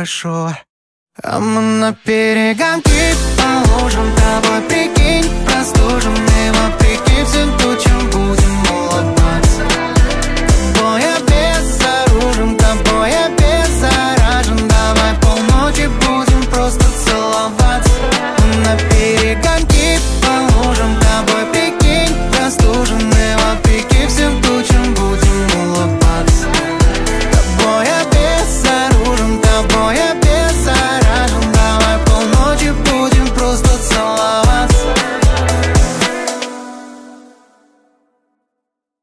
хорошо. А мы на перегонки по лужам тобой, прикинь, простужим мимо пики всем тучам будет.